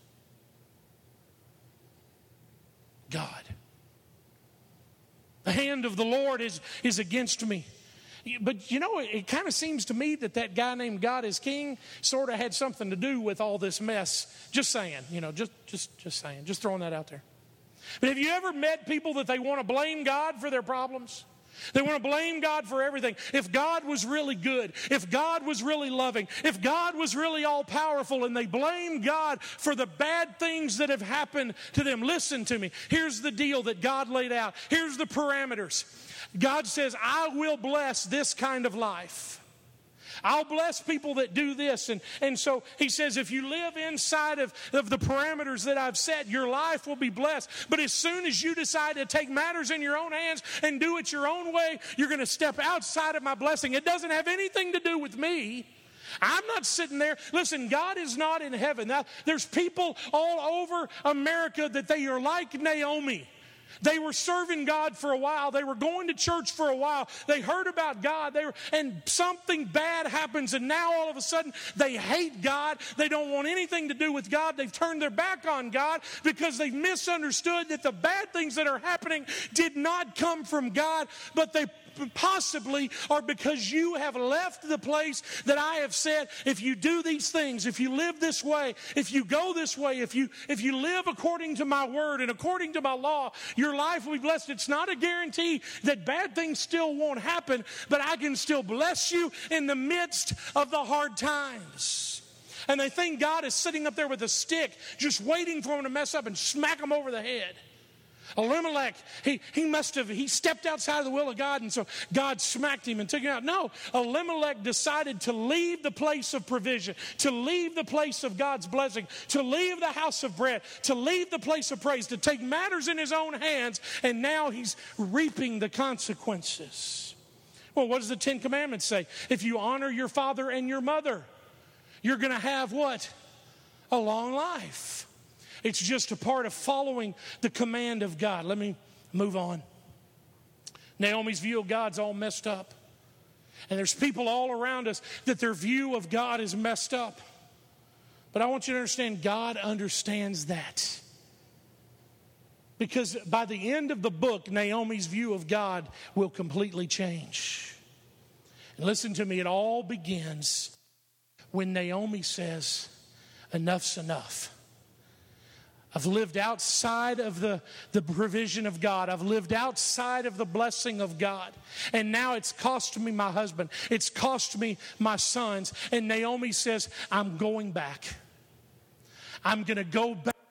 [SPEAKER 1] God. The hand of the Lord is, is against me. But you know, it, it kind of seems to me that that guy named God is King sort of had something to do with all this mess. Just saying, you know, just, just, just saying, just throwing that out there. But have you ever met people that they want to blame God for their problems? They want to blame God for everything. If God was really good, if God was really loving, if God was really all-powerful, and they blame God for the bad things that have happened to them. Listen to me. Here's the deal that God laid out. Here's the parameters. God says, "I will bless this kind of life. I'll bless people that do this." And, and so he says, if you live inside of, of the parameters that I've set, your life will be blessed. But as soon as you decide to take matters in your own hands and do it your own way, you're going to step outside of my blessing. It doesn't have anything to do with me. I'm not sitting there. Listen, God is not in heaven. Now, there's people all over America that they are like Naomi. They were serving God for a while. They were going to church for a while. They heard about God. They were, and something bad happens, and now all of a sudden they hate God. They don't want anything to do with God. They've turned their back on God because they've misunderstood that the bad things that are happening did not come from God, but they possibly are because you have left the place that I have said. If you do these things, if you live this way, if you go this way, if you if you live according to my word and according to my law, your life will be blessed. It's not a guarantee that bad things still won't happen, but I can still bless you in the midst of the hard times. And they think God is sitting up there with a stick just waiting for them to mess up and smack them over the head. Elimelech, he, he must have, he stepped outside of the will of God, and so God smacked him and took him out. No, Elimelech decided to leave the place of provision, to leave the place of God's blessing, to leave the house of bread, to leave the place of praise, to take matters in his own hands, and now he's reaping the consequences. Well, what does the Ten Commandments say? If you honor your father and your mother, you're going to have what? A long life. It's just a part of following the command of God. Let me move on. Naomi's view of God's all messed up. And there's people all around us that their view of God is messed up. But I want you to understand, God understands that. Because by the end of the book, Naomi's view of God will completely change. And listen to me, it all begins when Naomi says, enough's enough. I've lived outside of the, the provision of God. I've lived outside of the blessing of God. And now it's cost me my husband. It's cost me my sons. And Naomi says, I'm going back. I'm going to go back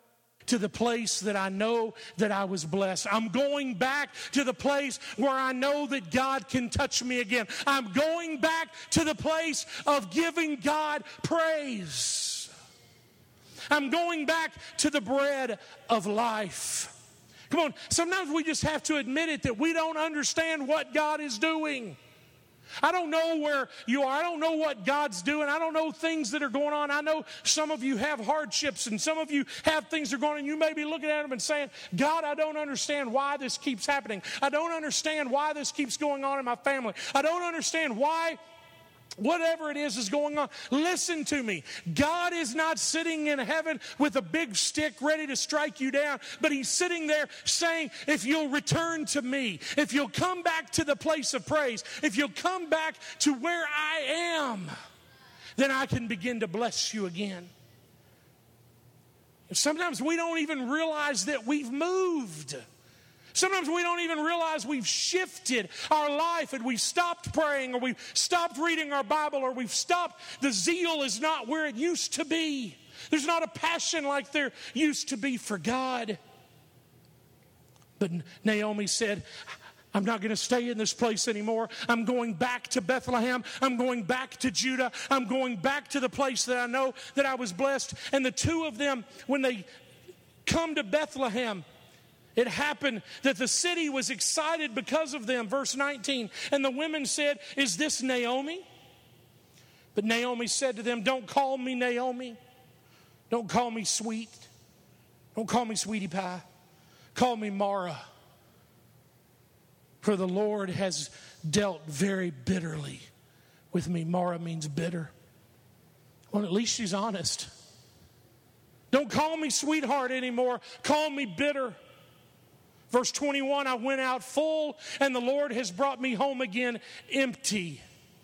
[SPEAKER 1] to the place that I know that I was blessed. I'm going back to the place where I know that God can touch me again. I'm going back to the place of giving God praise. I'm going back to the bread of life. Come on, sometimes we just have to admit it, that we don't understand what God is doing. I don't know where you are. I don't know what God's doing. I don't know things that are going on. I know some of you have hardships and some of you have things that are going on. You may be looking at them and saying, God, I don't understand why this keeps happening. I don't understand why this keeps going on in my family. I don't understand why whatever it is is going on. Listen to me. God is not sitting in heaven with a big stick ready to strike you down, but he's sitting there saying, if you'll return to me, if you'll come back to the place of praise, if you'll come back to where I am, then I can begin to bless you again. Sometimes we don't even realize that we've moved. Sometimes we don't even realize we've shifted our life and we've stopped praying, or we've stopped reading our Bible, or we've stopped. The zeal is not where it used to be. There's not a passion like there used to be for God. But Naomi said, I'm not going to stay in this place anymore. I'm going back to Bethlehem. I'm going back to Judah. I'm going back to the place that I know that I was blessed. And the two of them, when they come to Bethlehem, it happened that the city was excited because of them. Verse nineteen, and the women said, is this Naomi? But Naomi said to them, don't call me Naomi. Don't call me sweet. Don't call me sweetie pie. Call me Mara. For the Lord has dealt very bitterly with me. Mara means bitter. Well, at least she's honest. Don't call me sweetheart anymore. Call me bitter. Verse twenty-one, I went out full, and the Lord has brought me home again empty.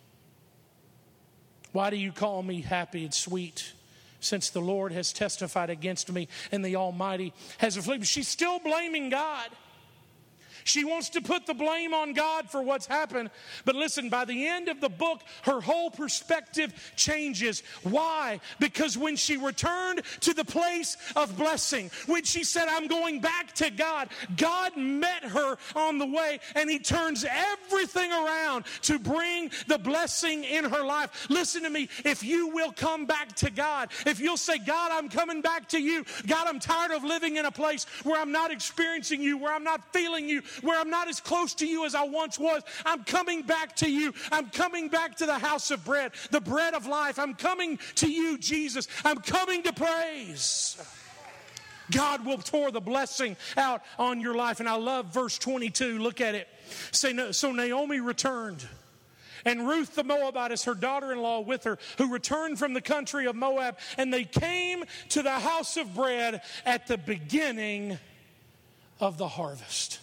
[SPEAKER 1] Why do you call me happy and sweet, since the Lord has testified against me and the Almighty has afflicted me? She's still blaming God. She wants to put the blame on God for what's happened. But listen, by the end of the book, her whole perspective changes. Why? Because when she returned to the place of blessing, when she said, I'm going back to God, God met her on the way, and he turns everything around to bring the blessing in her life. Listen to me. If you will come back to God, if you'll say, God, I'm coming back to you. God, I'm tired of living in a place where I'm not experiencing you, where I'm not feeling you, where I'm not as close to you as I once was. I'm coming back to you. I'm coming back to the house of bread, the bread of life. I'm coming to you, Jesus. I'm coming to praise. God will pour the blessing out on your life. And I love verse twenty-two. Look at it. Say, so Naomi returned, and Ruth the Moabitess, her daughter-in-law, with her, who returned from the country of Moab, and they came to the house of bread at the beginning of the harvest.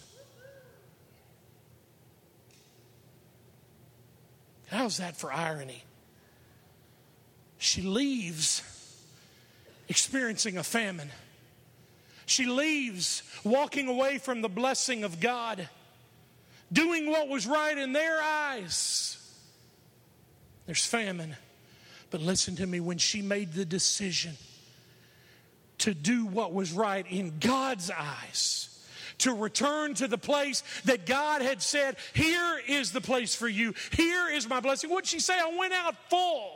[SPEAKER 1] How's that for irony? She leaves experiencing a famine. She leaves walking away from the blessing of God, doing what was right in their eyes. There's famine. But listen to me, when she made the decision to do what was right in God's eyes, to return to the place that God had said, here is the place for you. Here is my blessing. What'd she say? I went out full.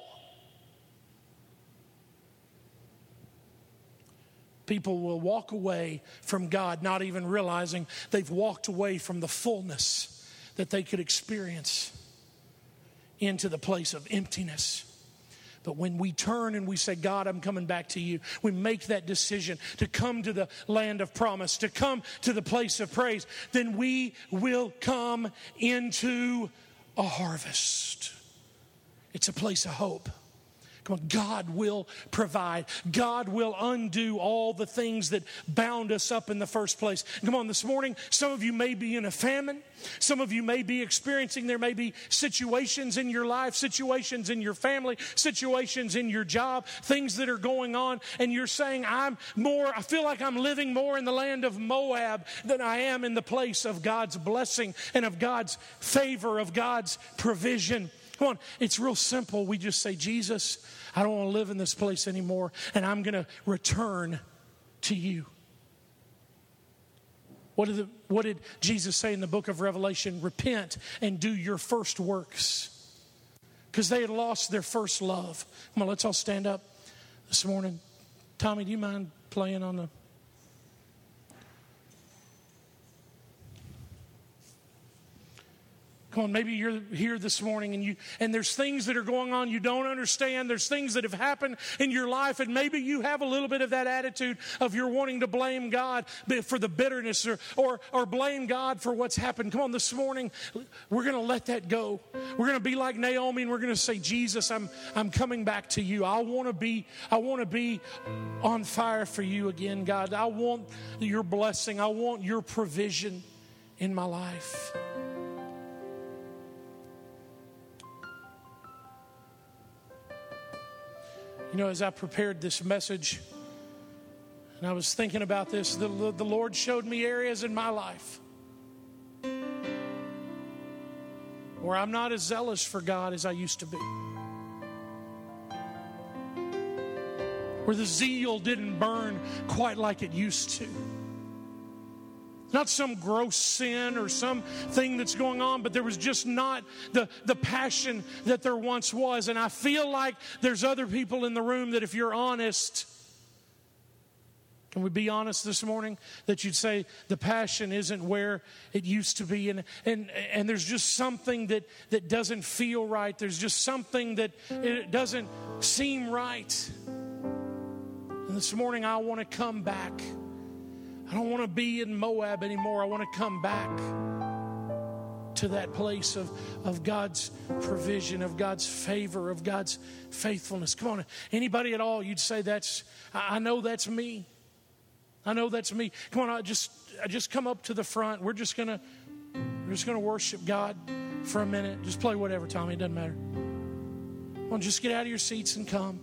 [SPEAKER 1] People will walk away from God not even realizing they've walked away from the fullness that they could experience into the place of emptiness. But when we turn and we say, God, I'm coming back to you, we make that decision to come to the land of promise, to come to the place of praise, then we will come into a harvest. It's a place of hope. Come on, God will provide. God will undo all the things that bound us up in the first place. Come on, this morning, some of you may be in a famine. Some of you may be experiencing, there may be situations in your life, situations in your family, situations in your job, things that are going on, and you're saying, I'm more, I feel like I'm living more in the land of Moab than I am in the place of God's blessing and of God's favor, of God's provision. Come on, it's real simple. We just say, Jesus, I don't want to live in this place anymore, and I'm going to return to you. What did, the, what did Jesus say in the book of Revelation? Repent and do your first works. Because they had lost their first love. Come on, let's all stand up this morning. Tommy, do you mind playing on the... Come on, maybe you're here this morning and you and there's things that are going on you don't understand. There's things that have happened in your life, and maybe you have a little bit of that attitude of you're wanting to blame God for the bitterness or or, or blame God for what's happened. Come on, this morning we're going to let that go. We're going to be like Naomi, and we're going to say, Jesus, I'm I'm coming back to you. I want to be I want to be on fire for you again, God. I want your blessing. I want your provision in my life. You know, as I prepared this message and I was thinking about this, the, the Lord showed me areas in my life where I'm not as zealous for God as I used to be. Where the zeal didn't burn quite like it used to. Not some gross sin or something that's going on, but there was just not the, the passion that there once was. And I feel like there's other people in the room that if you're honest, can we be honest this morning, that you'd say the passion isn't where it used to be. And and, and there's just something that, that doesn't feel right. There's just something that it doesn't seem right. And this morning I want to come back. I don't want to be in Moab anymore. I want to come back to that place of, of God's provision, of God's favor, of God's faithfulness. Come on, anybody at all, you'd say that's, I know that's me. I know that's me. Come on, I just, I just come up to the front. We're just gonna, we're just gonna worship God for a minute. Just play whatever, Tommy. It doesn't matter. Come on, just get out of your seats and come.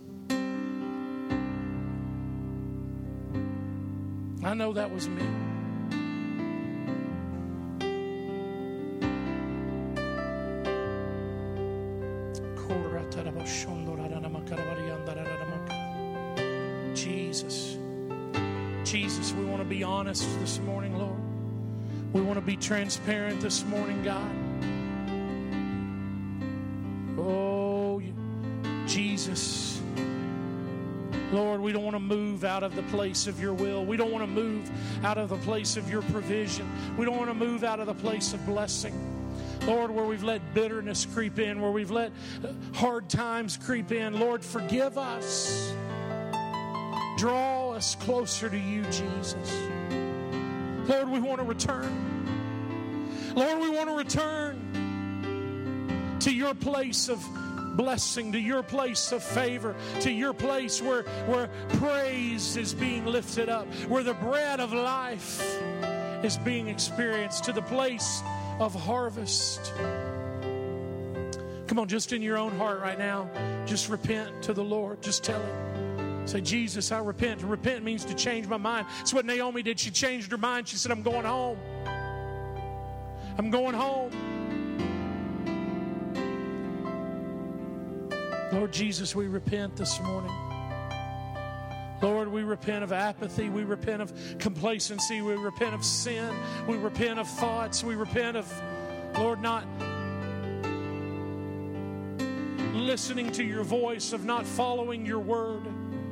[SPEAKER 1] I know that was me. Jesus. Jesus, we want to be honest this morning, Lord. We want to be transparent this morning, God. Oh, Jesus. Lord, we don't want to move out of the place of your will. We don't want to move out of the place of your provision. We don't want to move out of the place of blessing. Lord, where we've let bitterness creep in, where we've let hard times creep in, Lord, forgive us. Draw us closer to you, Jesus. Lord, we want to return. Lord, we want to return to your place of blessing, to your place of favor, to your place where, where praise is being lifted up, where the bread of life is being experienced, to the place of harvest. Come on, just in your own heart right now, just repent to the Lord. Just tell him. Say, Jesus, I repent. To repent means to change my mind. That's what Naomi did. She changed her mind. She said, I'm going home. I'm going home. Lord Jesus, we repent this morning. Lord, we repent of apathy. We repent of complacency. We repent of sin. We repent of thoughts. We repent of, Lord, not listening to your voice, of not following your word.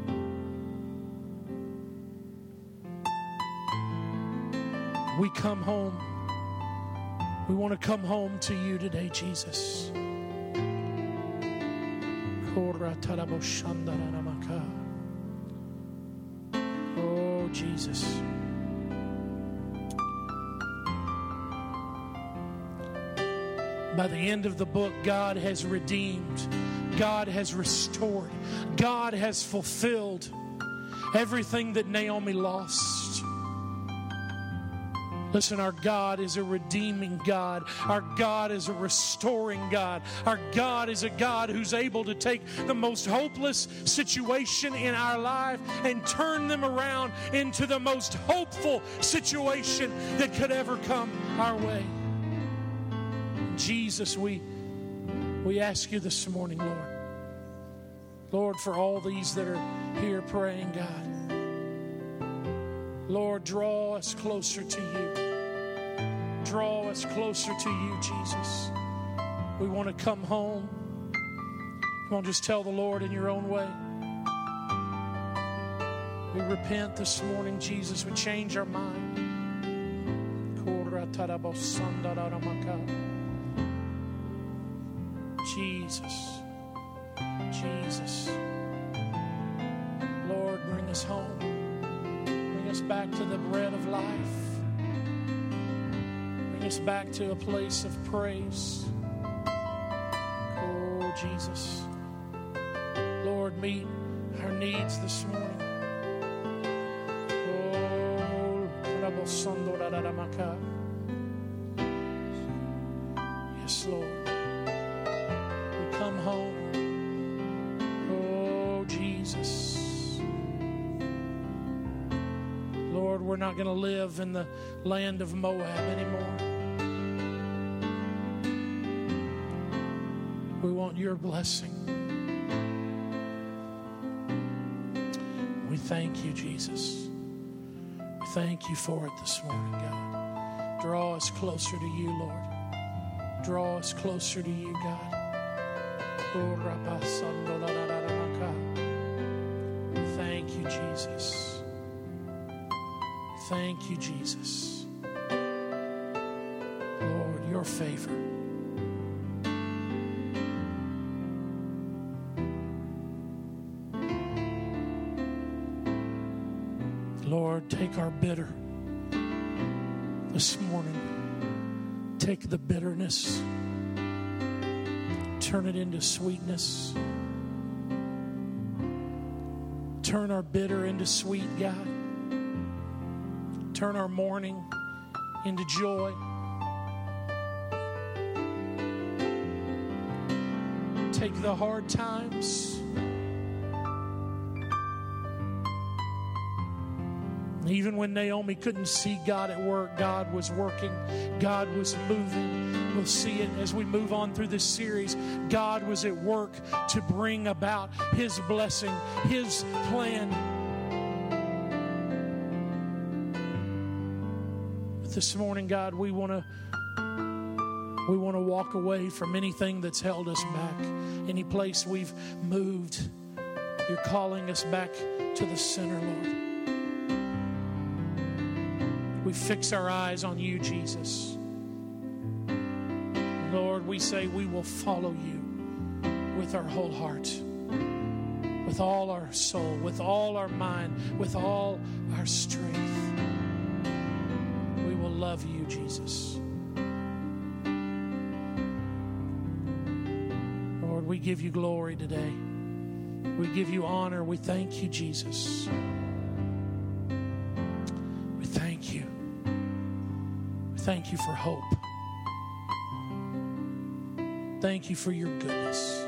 [SPEAKER 1] We come home. We want to come home to you today, Jesus. Oh, Jesus. By the end of the book, God has redeemed. God has restored. God has fulfilled everything that Naomi lost. Listen, our God is a redeeming God. Our God is a restoring God. Our God is a God who's able to take the most hopeless situation in our life and turn them around into the most hopeful situation that could ever come our way. Jesus, we, we ask you this morning, Lord. Lord, for all these that are here praying, God. Lord, draw us closer to you. Draw us closer to you, Jesus. We want to come home. Come on, just tell the Lord in your own way. We repent this morning, Jesus. We change our mind. Jesus. Jesus. Lord, bring us home. Bring us back to the bread of life. Bring us back to a place of praise. Oh, Jesus. Lord, meet our needs this morning. Yes, Lord. We come home. Oh, Jesus. Lord, we're not going to live in the land of Moab anymore. We want your blessing. We thank you, Jesus. We thank you for it this morning, God. Draw us closer to you, Lord. Draw us closer to you, God. Thank you, Jesus. Thank you, Jesus. Lord, your favor. Lord, take our bitter this morning. Take the bitterness, turn it into sweetness. Turn our bitter into sweet, God. Turn our mourning into joy. Take the hard times. Even when Naomi couldn't see God at work, God was working. God was moving. We'll see it as we move on through this series. God was at work to bring about His blessing, His plan. But this morning, God, we want to we want to walk away from anything that's held us back, any place we've moved. You're calling us back to the center, Lord. We fix our eyes on you, Jesus. Lord, we say we will follow you with our whole heart, with all our soul, with all our mind, with all our strength. We will love you, Jesus. Lord, we give you glory today. We give you honor. We thank you, Jesus. We thank you. Thank you for hope. Thank you for your goodness.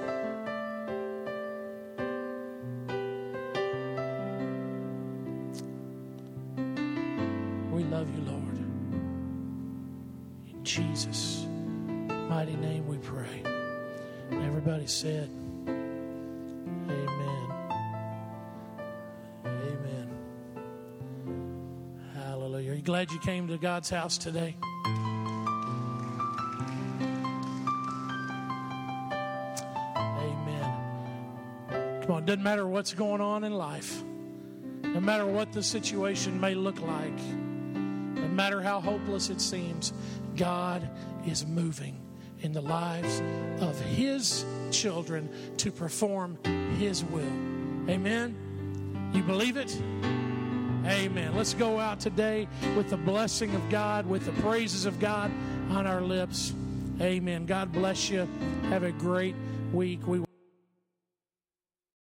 [SPEAKER 1] We love you, Lord. In Jesus' mighty name we pray. And everybody said, amen. Amen. Hallelujah. Are you glad you came to God's house today? Amen. Come on, it doesn't matter what's going on in life. No matter what the situation may look like. No matter how hopeless it seems, God is moving in the lives of His children to perform His will. Amen? You believe it? Amen. Let's go out today with the blessing of God, with the praises of God on our lips. Amen. God bless you. Have a great week. We